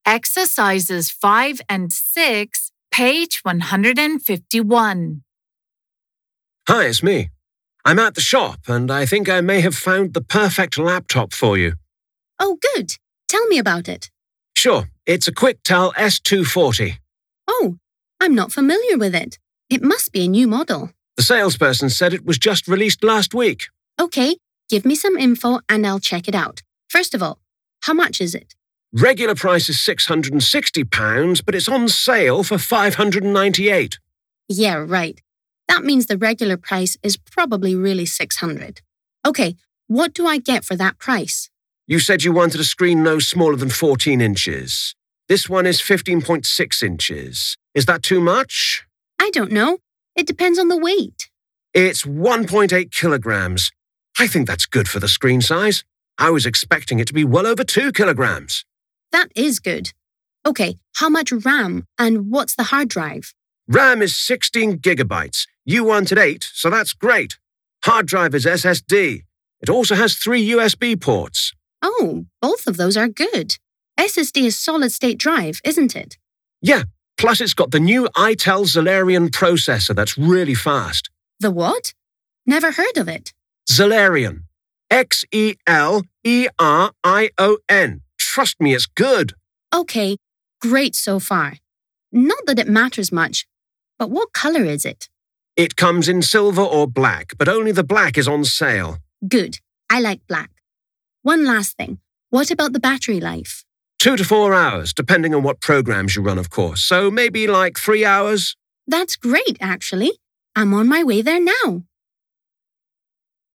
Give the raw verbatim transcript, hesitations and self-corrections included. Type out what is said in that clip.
Exercises five and six, page one hundred fifty-one. Hi, it's me. I'm at the shop and I think I may have found the perfect laptop for you. Oh, good. Tell me about it. Sure, it's a Quictel S two forty. Oh, I'm not familiar with it. It must be a new model. The salesperson said it was just released last week. Okay, give me some info and I'll check it out. First of all, how much is it? Regular price is six hundred sixty pounds, but it's on sale for five hundred ninety-eight pounds. Yeah, right. That means the regular price is probably really six hundred. Okay, what do I get for that price? You said you wanted a screen no smaller than fourteen inches. This one is fifteen point six inches. Is that too much? I don't know. It depends on the weight. It's one point eight kilograms. I think that's good for the screen size. I was expecting it to be well over two kilograms. That is good. Okay, how much RAM and what's the hard drive? RAM is sixteen gigabytes. You wanted eight, so that's great. Hard drive is S S D. It also has three U S B ports. Oh, both of those are good. S S D is solid-state drive, isn't it? Yeah, plus it's got the new Intel Xelerion processor that's really fast. The what? Never heard of it. Xelerion. X E L E R I O N. Trust me, it's good. Okay, great so far. Not that it matters much, but what color is it? It comes in silver or black, but only the black is on sale. Good. I like black. One last thing. What about the battery life? Two to four hours, depending on what programs you run, of course. So maybe like three hours? That's great, actually. I'm on my way there now.